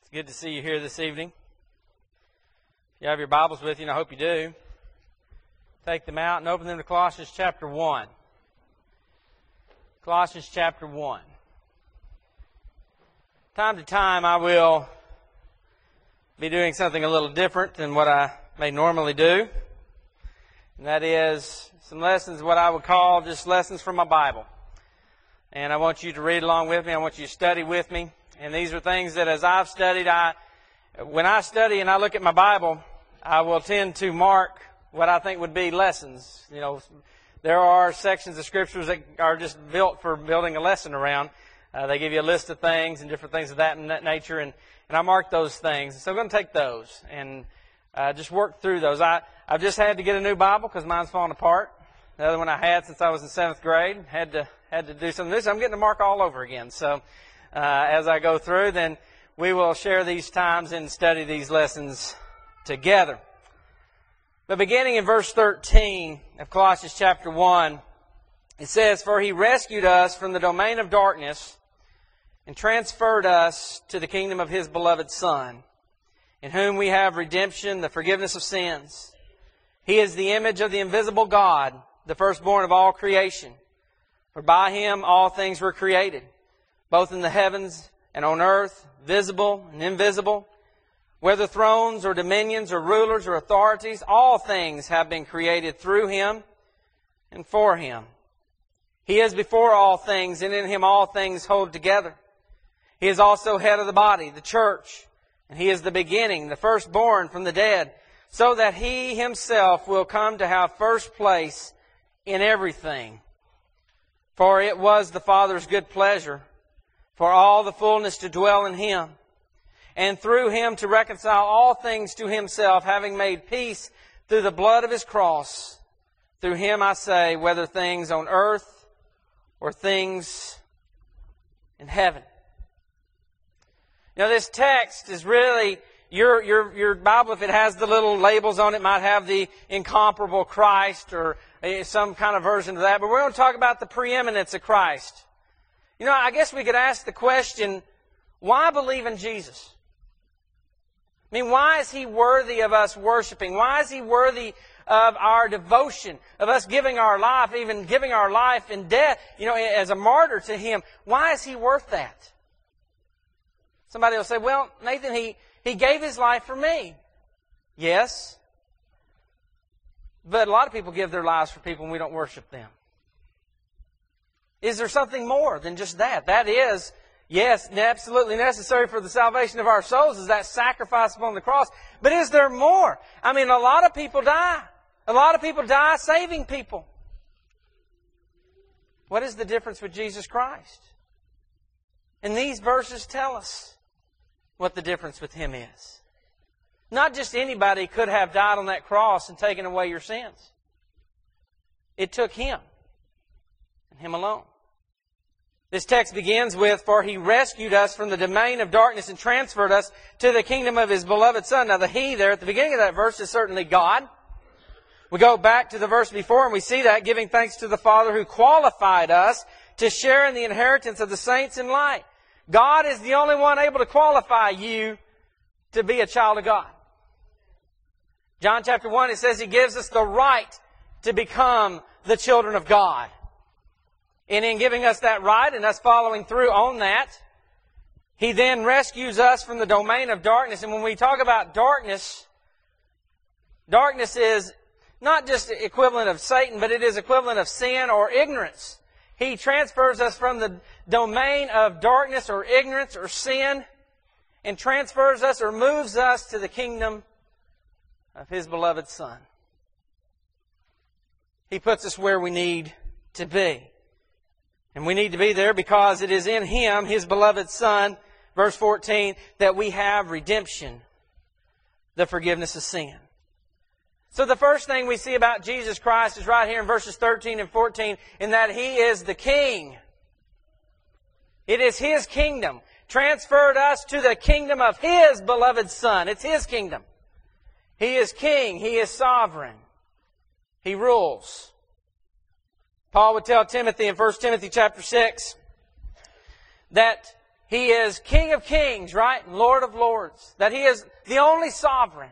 It's good to see you here this evening. If you have your Bibles with you, and I hope you do, take them out and open them to Colossians chapter 1. Colossians chapter 1. Time to time I will be doing something a little different than what I may normally do. And that is some lessons, what I would call just lessons from my Bible. And I want you to read along with me. I want you to study with me. And these are things that as I've studied, when I study and I look at my Bible, I will tend to mark what I think would be lessons. You know, there are sections of Scriptures that are just built for building a lesson around. They give you a list of things and different things of that nature, and I mark those things. So I'm going to take those and just work through those. I've just had to get a new Bible because mine's falling apart. The other one I had since I was in 7th grade. Had to do something new. So I'm getting to mark all over again. So as I go through, then we will share these times and study these lessons together. But beginning in verse 13 of Colossians chapter 1, it says, "For He rescued us from the domain of darkness and transferred us to the kingdom of His beloved Son, in whom we have redemption, the forgiveness of sins. He is the image of the invisible God, the firstborn of all creation. For by Him all things were created, both in the heavens and on earth, visible and invisible. Whether thrones or dominions or rulers or authorities, all things have been created through Him and for Him. He is before all things, and in Him all things hold together. He is also head of the body, the church, and He is the beginning, the firstborn from the dead, so that He Himself will come to have first place in everything. For it was the Father's good pleasure for all the fullness to dwell in Him, and through Him to reconcile all things to Himself, having made peace through the blood of His cross. Through Him, I say, whether things on earth or things in heaven." Now, this text is really, your Bible, if it has the little labels on it, might have the incomparable Christ or some kind of version of that. But we're going to talk about the preeminence of Christ. You know, I guess we could ask the question, why believe in Jesus? I mean, why is He worthy of us worshiping? Why is He worthy of our devotion, of us giving our life, even giving our life in death, you know, as a martyr to Him? Why is He worth that? Somebody will say, well, Nathan, He gave His life for me. Yes. But a lot of people give their lives for people and we don't worship them. Is there something more than just that? That is, yes, absolutely necessary for the salvation of our souls, is that sacrifice upon the cross. But is there more? I mean, a lot of people die. A lot of people die saving people. What is the difference with Jesus Christ? And these verses tell us what the difference with Him is. Not just anybody could have died on that cross and taken away your sins. It took Him and Him alone. This text begins with, "For He rescued us from the domain of darkness and transferred us to the kingdom of His beloved Son." Now the He there at the beginning of that verse is certainly God. We go back to the verse before and we see that, giving thanks to the Father who qualified us to share in the inheritance of the saints in light. God is the only one able to qualify you to be a child of God. John chapter 1, it says He gives us the right to become the children of God. And in giving us that right and us following through on that, He then rescues us from the domain of darkness. And when we talk about darkness, darkness is not just equivalent of Satan, but it is equivalent of sin or ignorance. He transfers us from the domain of darkness or ignorance or sin and transfers us or moves us to the kingdom of His beloved Son. He puts us where we need to be. And we need to be there because it is in Him, His beloved Son, verse 14, that we have redemption, the forgiveness of sin. So the first thing we see about Jesus Christ is right here in verses 13 and 14, in that He is the King. It is His kingdom, transferred us to the kingdom of His beloved Son. It's His kingdom. He is King. He is sovereign. He rules. Paul would tell Timothy in 1 Timothy chapter 6 that He is King of Kings, right? And Lord of Lords. That He is the only sovereign.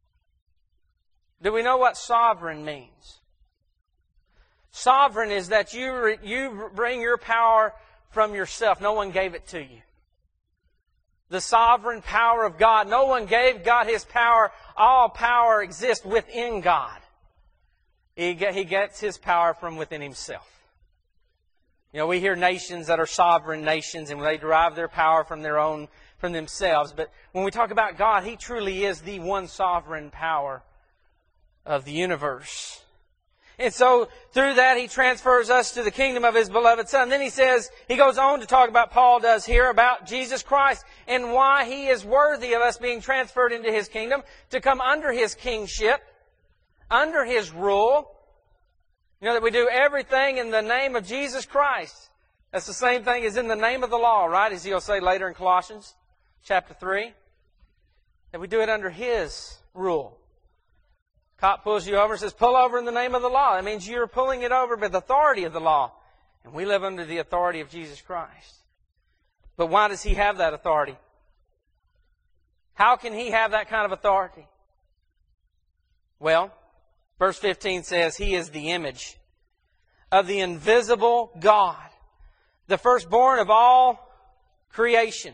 Do we know what sovereign means? Sovereign is that you bring your power from yourself. No one gave it to you. The sovereign power of God. No one gave God His power. All power exists within God. He gets His power from within Himself. You know, we hear nations that are sovereign nations and they derive their power from themselves. But when we talk about God, He truly is the one sovereign power of the universe. And so, through that, He transfers us to the kingdom of His beloved Son. Then He goes on to talk about, Paul does here, about Jesus Christ and why He is worthy of us being transferred into His kingdom, to come under His kingship, under His rule. You know that we do everything in the name of Jesus Christ. That's the same thing as in the name of the law, right? As He'll say later in Colossians chapter 3. That we do it under His rule. Cop pulls you over and says, pull over in the name of the law. That means you're pulling it over with the authority of the law. And we live under the authority of Jesus Christ. But why does He have that authority? How can He have that kind of authority? Well, verse 15 says, He is the image of the invisible God, the firstborn of all creation.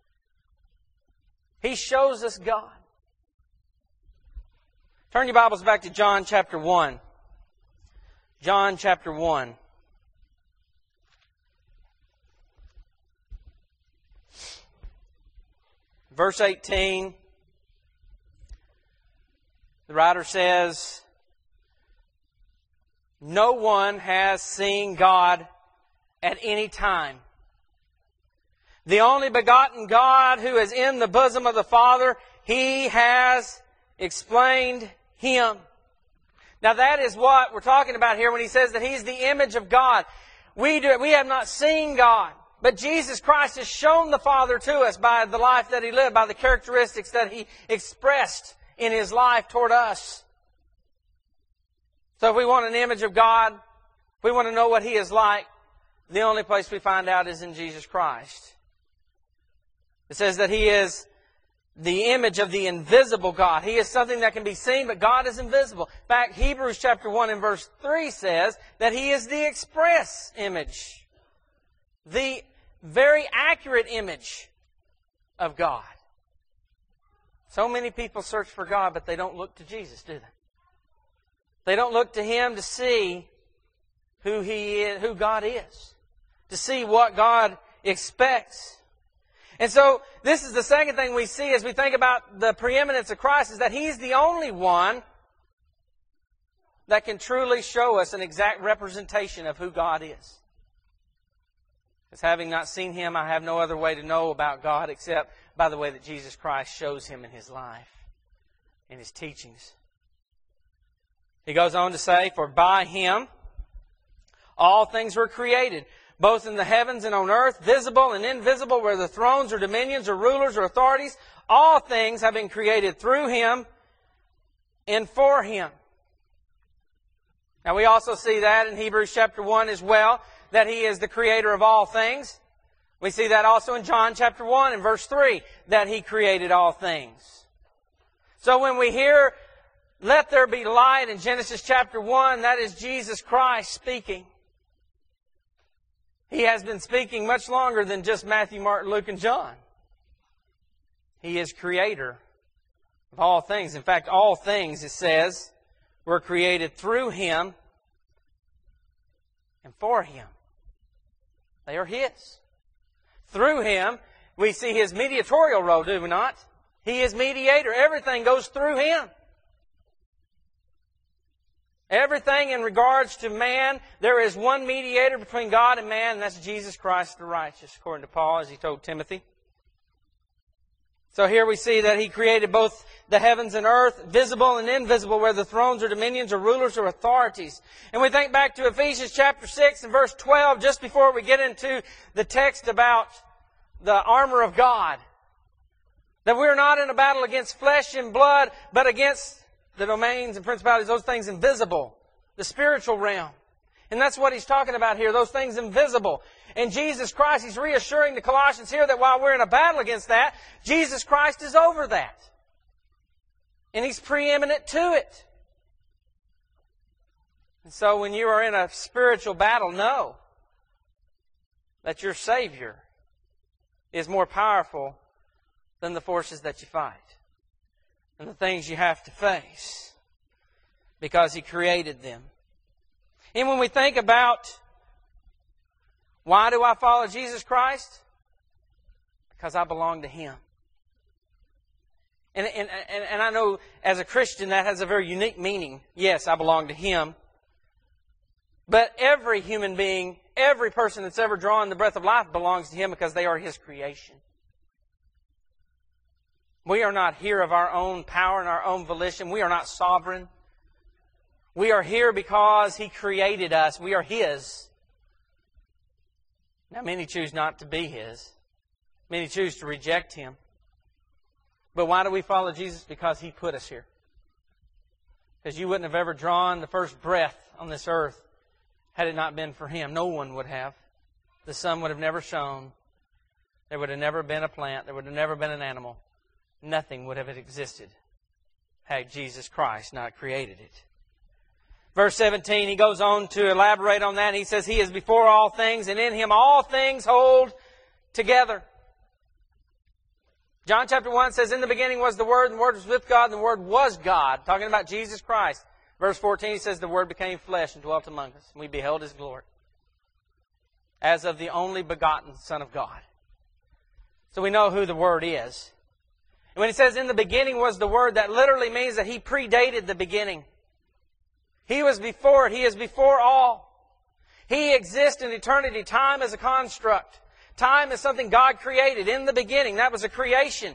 He shows us God. Turn your Bibles back to John chapter 1. John chapter 1. Verse 18. The writer says, no one has seen God at any time. The only begotten God who is in the bosom of the Father, He has explained Him. Now that is what we're talking about here when He says that He's the image of God. We have not seen God, but Jesus Christ has shown the Father to us by the life that He lived, by the characteristics that He expressed in His life toward us. So if we want an image of God, if we want to know what He is like, the only place we find out is in Jesus Christ. It says that He is the image of the invisible God. He is something that can be seen, but God is invisible. In fact, Hebrews chapter 1 and verse 3 says that He is the express image. The very accurate image of God. So many people search for God, but they don't look to Jesus, do they? They don't look to Him to see who He is, who God is. To see what God expects. And so, this is the second thing we see as we think about the preeminence of Christ, is that He's the only one that can truly show us an exact representation of who God is. Because having not seen Him, I have no other way to know about God except by the way that Jesus Christ shows Him in His life, in His teachings. He goes on to say, for by Him all things were created, both in the heavens and on earth, visible and invisible, whether thrones or dominions or rulers or authorities. All things have been created through Him and for Him. Now we also see that in Hebrews chapter 1 as well, that He is the creator of all things. We see that also in John chapter 1 and verse 3, that He created all things. So when we hear, let there be light in Genesis chapter 1, that is Jesus Christ speaking. He has been speaking much longer than just Matthew, Mark, Luke, and John. He is creator of all things. In fact, all things, it says, were created through Him and for Him. They are His. Through Him, we see His mediatorial role, do we not? He is mediator. Everything goes through Him. Everything in regards to man, there is one mediator between God and man, and that's Jesus Christ the righteous, according to Paul, as he told Timothy. So here we see that He created both the heavens and earth, visible and invisible, whether thrones or dominions or rulers or authorities. And we think back to Ephesians chapter 6 and verse 12, just before we get into the text about the armor of God. That we're not in a battle against flesh and blood, but against the domains and principalities, those things invisible, the spiritual realm. And that's what he's talking about here, those things invisible. And Jesus Christ, he's reassuring the Colossians here that while we're in a battle against that, Jesus Christ is over that. And he's preeminent to it. And so when you are in a spiritual battle, know that your Savior is more powerful than the forces that you fight and the things you have to face, because He created them. And when we think about why do I follow Jesus Christ? Because I belong to Him. And I know as a Christian that has a very unique meaning. Yes, I belong to Him. But every human being, every person that's ever drawn the breath of life belongs to Him because they are His creation. We are not here of our own power and our own volition. We are not sovereign. We are here because He created us. We are His. Now, many choose not to be His. Many choose to reject Him. But why do we follow Jesus? Because He put us here. Because you wouldn't have ever drawn the first breath on this earth had it not been for Him. No one would have. The sun would have never shone. There would have never been a plant. There would have never been an animal. Nothing would have existed had Jesus Christ not created it. Verse 17, he goes on to elaborate on that. He says, He is before all things, and in Him all things hold together. John chapter 1 says, in the beginning was the Word, and the Word was with God, and the Word was God. Talking about Jesus Christ. Verse 14, he says, the Word became flesh and dwelt among us, and we beheld His glory, as of the only begotten Son of God. So we know who the Word is. And when he says, in the beginning was the Word, that literally means that He predated the beginning. He was before it. He is before all. He exists in eternity. Time is a construct. Time is something God created in the beginning. That was a creation.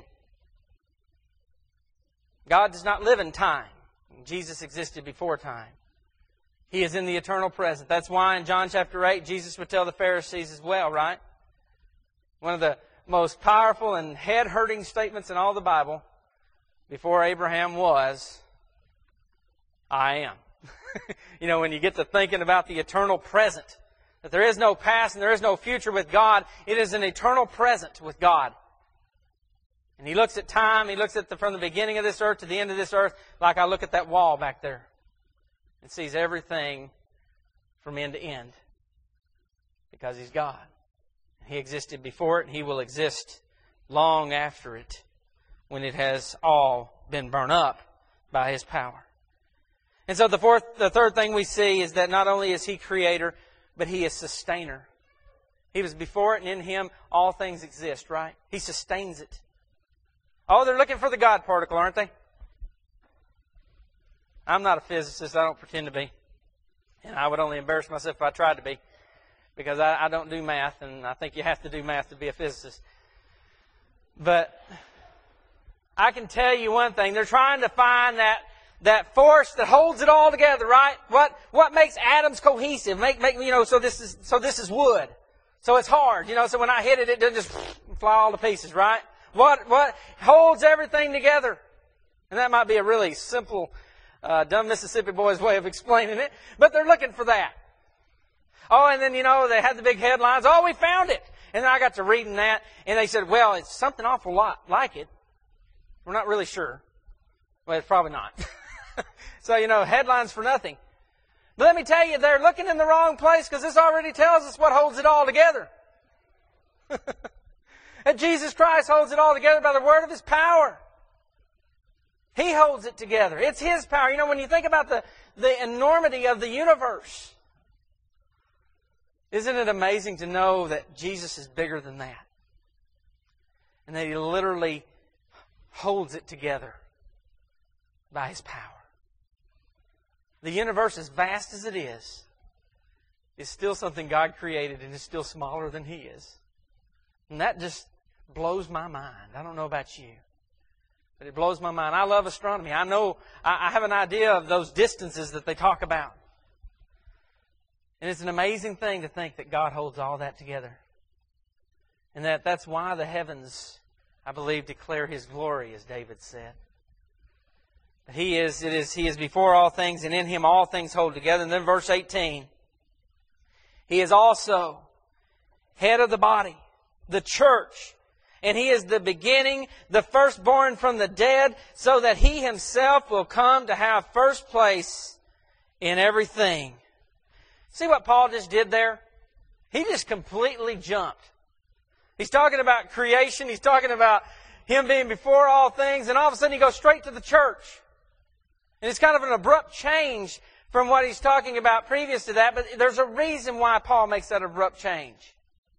God does not live in time. Jesus existed before time. He is in the eternal present. That's why in John chapter 8, Jesus would tell the Pharisees as well, right? One of the most powerful and head-hurting statements in all the Bible, before Abraham was, I am. You know, when you get to thinking about the eternal present, that there is no past and there is no future with God, it is an eternal present with God. And He looks at time, He looks at from the beginning of this earth to the end of this earth, like I look at that wall back there, and sees everything from end to end. Because He's God. He existed before it, and He will exist long after it, when it has all been burned up by His power. And so the third thing we see is that not only is He Creator, but He is Sustainer. He was before it, and in Him all things exist, right? He sustains it. Oh, they're looking for the God particle, aren't they? I'm not a physicist. I don't pretend to be. And I would only embarrass myself if I tried to be. Because I don't do math, and I think you have to do math to be a physicist. But I can tell you one thing. They're trying to find that force that holds it all together, right? What makes atoms cohesive? So this is wood. So it's hard, so when I hit it, it doesn't just fly all to pieces, right? What holds everything together? And that might be a really simple, dumb Mississippi boy's way of explaining it, but they're looking for that. Oh, and then, they had the big headlines, oh, we found it. And then I got to reading that, and they said, well, it's something awful lot like it. We're not really sure. Well, it's probably not. So, headlines for nothing. But let me tell you, they're looking in the wrong place, because this already tells us what holds it all together. And Jesus Christ holds it all together by the word of His power. He holds it together. It's His power. When you think about the enormity of the universe, isn't it amazing to know that Jesus is bigger than that? And that He literally holds it together by His power. The universe, as vast as it is still something God created, and is still smaller than He is. And that just blows my mind. I don't know about you, but it blows my mind. I love astronomy. I know, I have an idea of those distances that they talk about. And it's an amazing thing to think that God holds all that together. And that's why the heavens, I believe, declare His glory, as David said. He is before all things, and in Him all things hold together. And then verse 18. He is also head of the body, the church. And He is the beginning, the firstborn from the dead, so that He Himself will come to have first place in everything. See what Paul just did there? He just completely jumped. He's talking about creation. He's talking about Him being before all things. And all of a sudden He goes straight to the church. And it's kind of an abrupt change from what he's talking about previous to that. But there's a reason why Paul makes that abrupt change.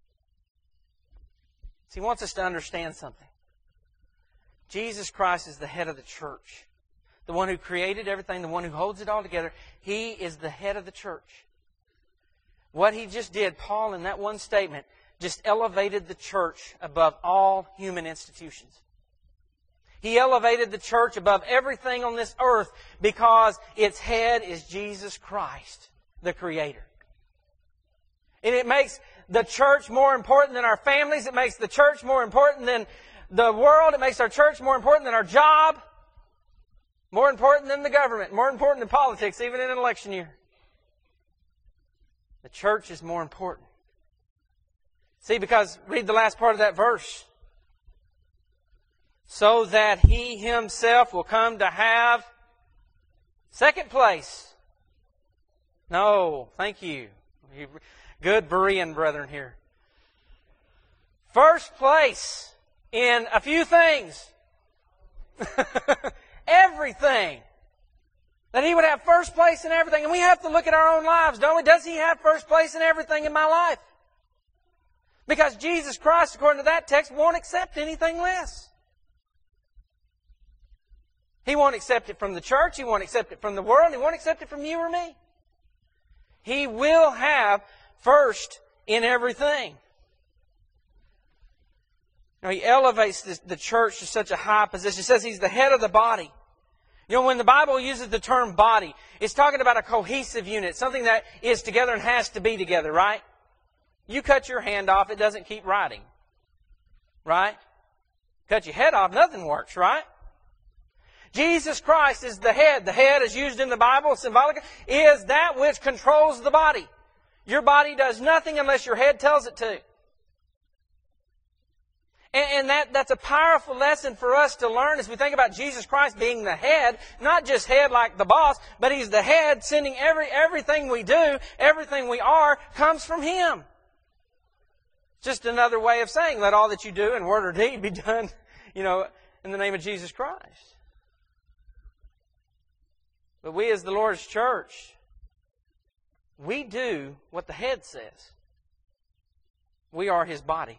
He wants us to understand something. Jesus Christ is the head of the church. The one who created everything, the one who holds it all together. He is the head of the church. What he just did, Paul, in that one statement, just elevated the church above all human institutions. He elevated the church above everything on this earth because its head is Jesus Christ, the Creator. And it makes the church more important than our families. It makes the church more important than the world. It makes our church more important than our job. More important than the government. More important than politics, even in an election year. The church is more important. See, because, read the last part of that verse. So that He Himself will come to have second place. No, thank you. Good Berean brethren here. First place in a few things. Everything. That He would have first place in everything. And we have to look at our own lives, don't we? Does He have first place in everything in my life? Because Jesus Christ, according to that text, won't accept anything less. He won't accept it from the church. He won't accept it from the world. He won't accept it from you or me. He will have first in everything. Now, He elevates the church to such a high position. He says He's the head of the body. You know, when the Bible uses the term body, it's talking about a cohesive unit, something that is together and has to be together, right? You cut your hand off, it doesn't keep writing. Right? Cut your head off, nothing works, right? Jesus Christ is the head. The head is used in the Bible, symbolically, is that which controls the body. Your body does nothing unless your head tells it to. And that's a powerful lesson for us to learn as we think about Jesus Christ being the head, not just head like the boss, but He's the head, sending everything we do, everything we are, comes from Him. Just another way of saying, let all that you do in word or deed be done, in the name of Jesus Christ. But we as the Lord's church, we do what the head says. We are His body.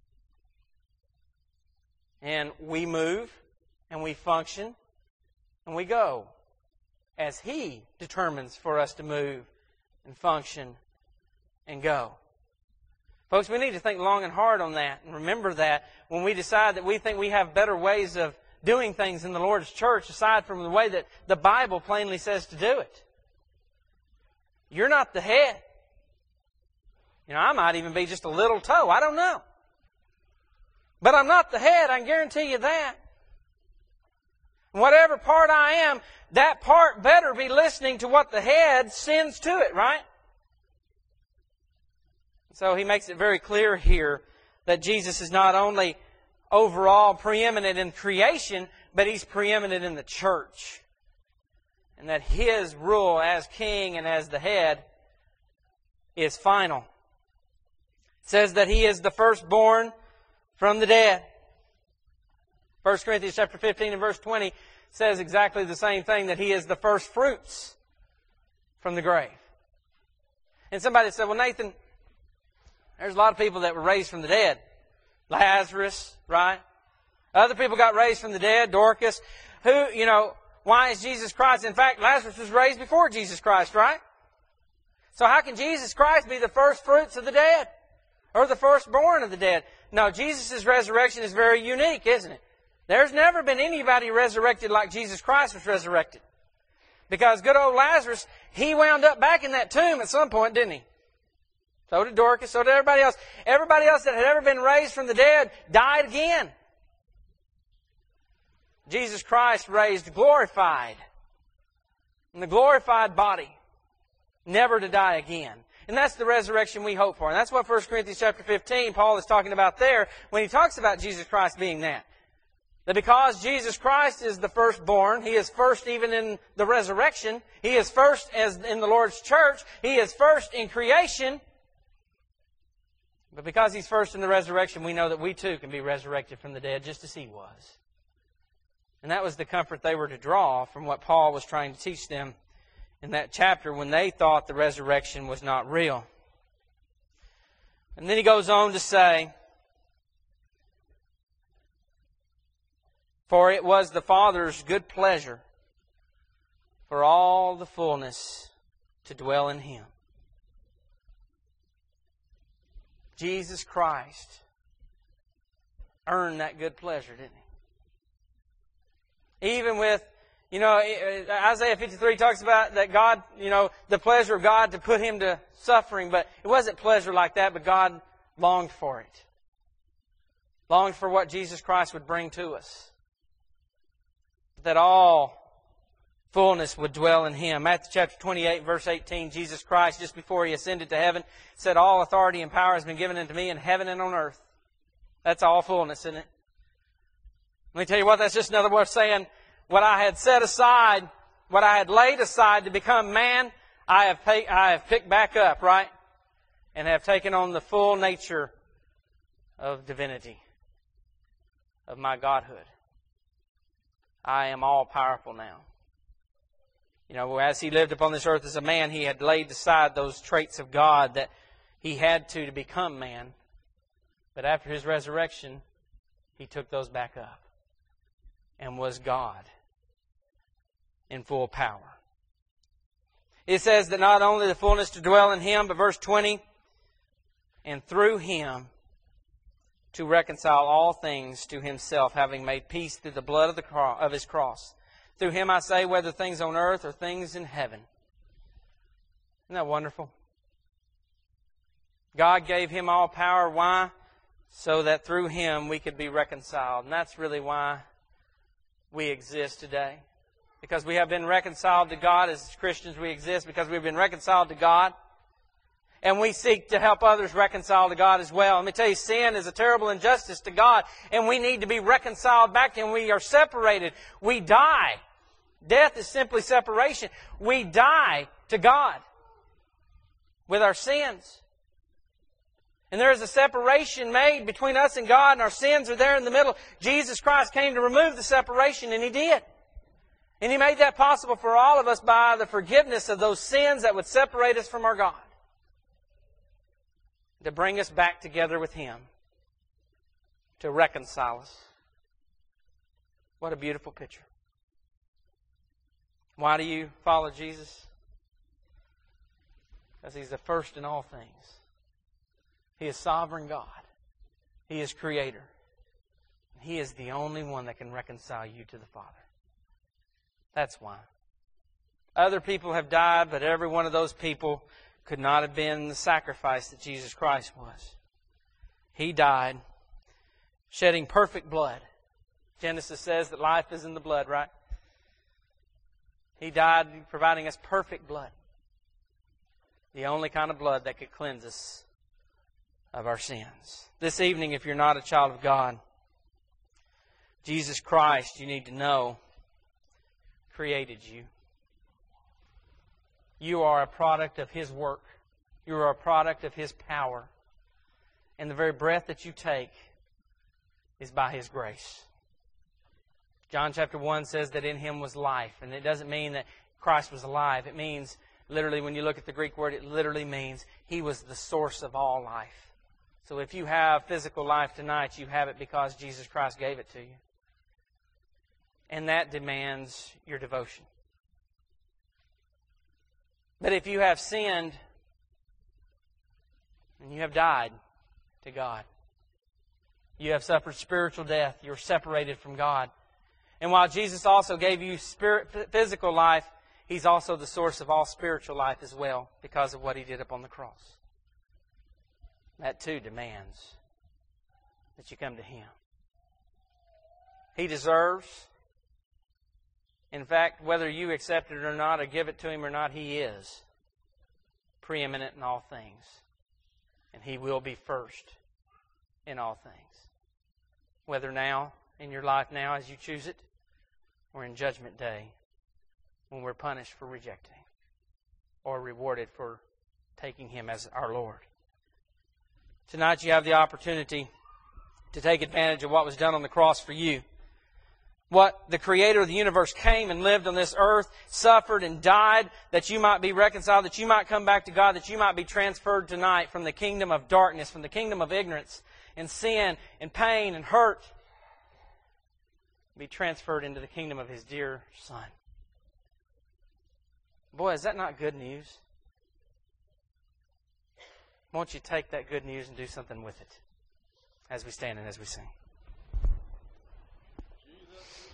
And we move, and we function, and we go as He determines for us to move and function and go. Folks, we need to think long and hard on that and remember that when we decide that we think we have better ways of doing things in the Lord's church aside from the way that the Bible plainly says to do it. You're not the head. I might even be just a little toe. I don't know. But I'm not the head, I can guarantee you that. Whatever part I am, that part better be listening to what the head sends to it, right? So He makes it very clear here that Jesus is not only overall preeminent in creation, but He's preeminent in the church. And that His rule as King and as the head is final. It says that He is the firstborn from the dead. 1 Corinthians chapter 15 and verse 20 says exactly the same thing, that He is the first fruits from the grave. And somebody said, well, Nathan, there's a lot of people that were raised from the dead. Lazarus, right? Other people got raised from the dead. Dorcas. Why is Jesus Christ? In fact, Lazarus was raised before Jesus Christ, right? So how can Jesus Christ be the first fruits of the dead? Or the firstborn of the dead? No, Jesus' resurrection is very unique, isn't it? There's never been anybody resurrected like Jesus Christ was resurrected. Because good old Lazarus, he wound up back in that tomb at some point, didn't he? So did Dorcas, so did everybody else. Everybody else that had ever been raised from the dead died again. Jesus Christ raised glorified. In the glorified body. Never to die again. And that's the resurrection we hope for. And that's what 1 Corinthians chapter 15, Paul is talking about there when he talks about Jesus Christ being that. That because Jesus Christ is the firstborn, He is first even in the resurrection, He is first as in the Lord's church, He is first in creation. But because He's first in the resurrection, we know that we too can be resurrected from the dead just as He was. And that was the comfort they were to draw from what Paul was trying to teach them in that chapter when they thought the resurrection was not real. And then he goes on to say, "For it was the Father's good pleasure for all the fullness to dwell in Him." Jesus Christ earned that good pleasure, didn't He? Even with, Isaiah 53 talks about that God, the pleasure of God to put Him to suffering, but it wasn't pleasure like that, but God longed for it. Longed for what Jesus Christ would bring to us. That all fullness would dwell in Him. Matthew chapter 28, verse 18, Jesus Christ, just before He ascended to heaven, said, "All authority and power has been given unto Me in heaven and on earth." That's all fullness, isn't it? Let me tell you what, that's just another way of saying, what I had set aside, what I had laid aside to become man, I have picked back up, right? And have taken on the full nature of divinity, of my Godhood. I am all powerful now. As He lived upon this earth as a man, He had laid aside those traits of God that He had to become man. But after His resurrection, He took those back up and was God in full power. It says that not only the fullness to dwell in Him, but verse 20, "And through Him to reconcile all things to Himself, having made peace through the blood of His cross. Through Him, I say, whether things on earth or things in heaven." Isn't that wonderful? God gave Him all power. Why? So that through Him we could be reconciled. And that's really why we exist today. Because we have been reconciled to God. As Christians, we exist because we've been reconciled to God. And we seek to help others reconcile to God as well. Let me tell you, sin is a terrible injustice to God. And we need to be reconciled back to Him. We are separated. We die. Death is simply separation. We die to God with our sins. And there is a separation made between us and God, and our sins are there in the middle. Jesus Christ came to remove the separation, and He did. And He made that possible for all of us by the forgiveness of those sins that would separate us from our God. To bring us back together with Him. To reconcile us. What a beautiful picture. Why do you follow Jesus? Because He's the first in all things. He is sovereign God. He is Creator. He is the only one that can reconcile you to the Father. That's why. Other people have died, but every one of those people could not have been the sacrifice that Jesus Christ was. He died, shedding perfect blood. Genesis says that life is in the blood, right? He died providing us perfect blood. The only kind of blood that could cleanse us of our sins. This evening, if you're not a child of God, Jesus Christ, you need to know, created you. You are a product of His work. You are a product of His power. And the very breath that you take is by His grace. John chapter 1 says that in Him was life. And it doesn't mean that Christ was alive. It means, literally, when you look at the Greek word, it literally means He was the source of all life. So if you have physical life tonight, you have it because Jesus Christ gave it to you. And that demands your devotion. But if you have sinned and you have died to God, you have suffered spiritual death, you're separated from God. And while Jesus also gave you physical life, He's also the source of all spiritual life as well because of what He did upon the cross. That too demands that you come to Him. He deserves. In fact, whether you accept it or not or give it to Him or not, He is preeminent in all things. And He will be first in all things. Whether now, in your life now as you choose it, or in Judgment Day when we're punished for rejecting Him, or rewarded for taking Him as our Lord. Tonight you have the opportunity to take advantage of what was done on the cross for you. What the Creator of the universe came and lived on this earth, suffered and died, that you might be reconciled, that you might come back to God, that you might be transferred tonight from the kingdom of darkness, from the kingdom of ignorance and sin and pain and hurt, be transferred into the kingdom of His dear Son. Boy, is that not good news? Won't you take that good news and do something with it as we stand and as we sing?